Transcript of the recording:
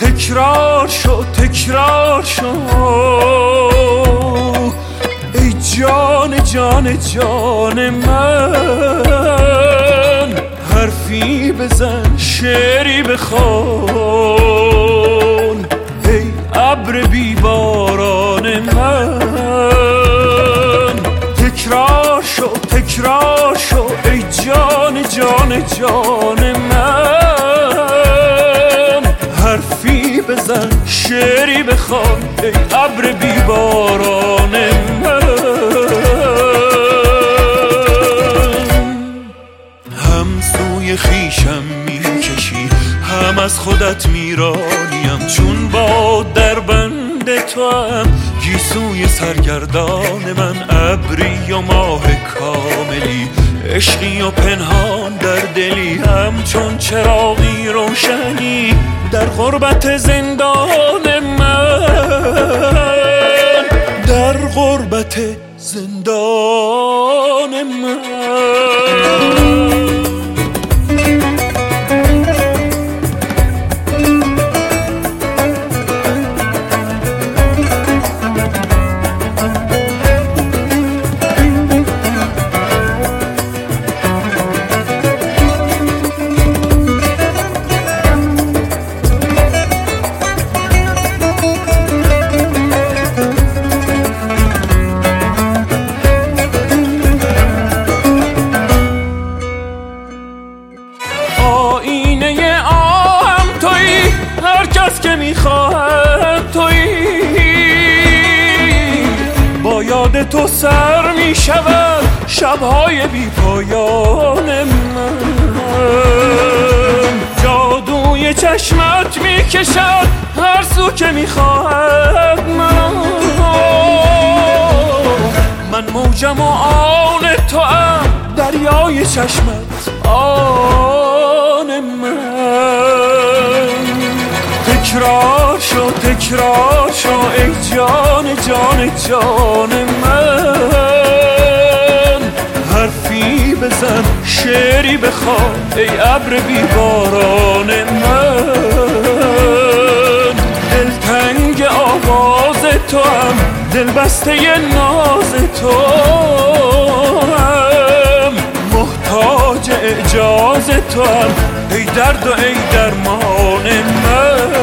تکرار شو تکرار شو ای جان جان جان من، حرفی بزن شعری بخوان ای ابر بی باران من. تکرار شو تکرار شو ای جان جان جان من، حرفی بزن شعری بخوان ای ابر بی باران من. هم سوی خویشم میکشی هم از خودت میرانیم، چون با در بند تو هم گیسوی سرگردان من. ابری و ماه کاملی، عشقی و پنهان در دلی، همچون چراغی روشنی در غربت زندان من، در غربت زندان من. که میخواهم تویی، با یاد تو سر میشود شبهای بی پایان من. جادوی چشمت میکشد هر سو که میخواهد من موجم و آن تو ام، دریای چشمت آن من. تکرار شو تکرار شو ای جان جان جان من، حرفی بزن شعری بخوان ای ابر بی باران من. دلتنگ آواز تو هم، دل بسته ناز تو هم، محتاج اعجاز تو هم ای درد و ای درمان من.